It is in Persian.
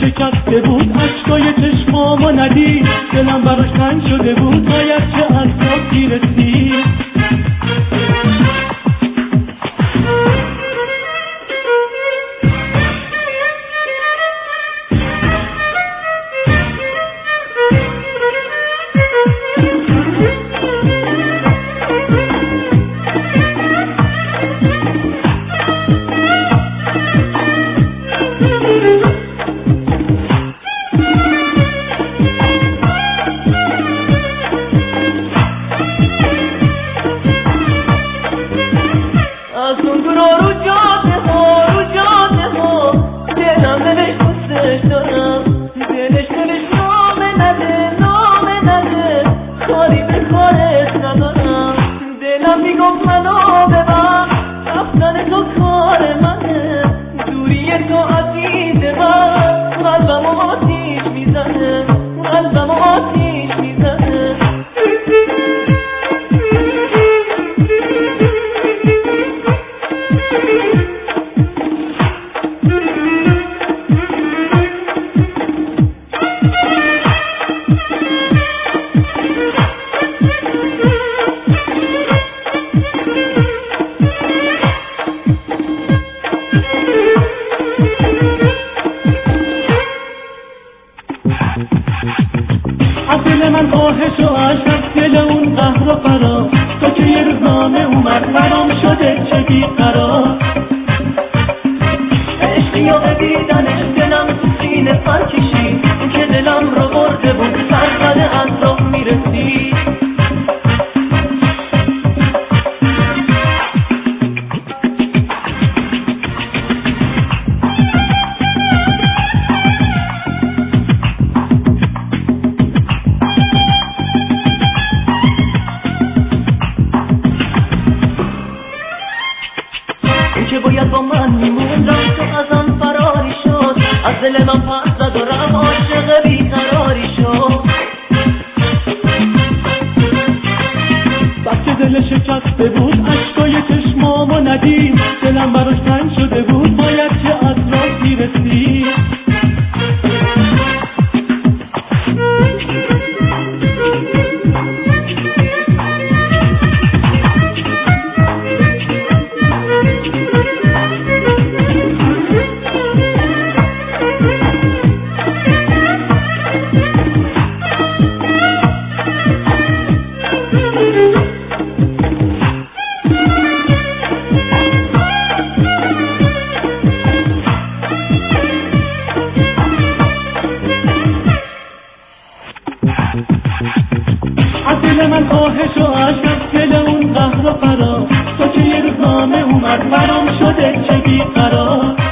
شکسته بود، اشکای چشمامو ندید، دلم براش تنگ شده بود، باید چه از راستی رسید. دل من خواهش و عشق، دل اون قهر و فرا، تو که یه روزنامه اومد برام شده چه بیقرار. عشقی و دیدنش دلم تو سینه پر کشید، اون که دلم رو برده بود سرزده از راه میرسید. که باید با من میمون رفت و ازم فراری شد، از دل من پس زد و رم عاشق بیقراری شد. بچه دل شکسته بود، اشکای چشمامو ندید، دلم براش تنگ شده بود، باید چه از راستی رسید. از دل من خواهش و عشق، دل اون قهر و فرا، تو که یه روزنامه اومد برام شده چه بیقرار.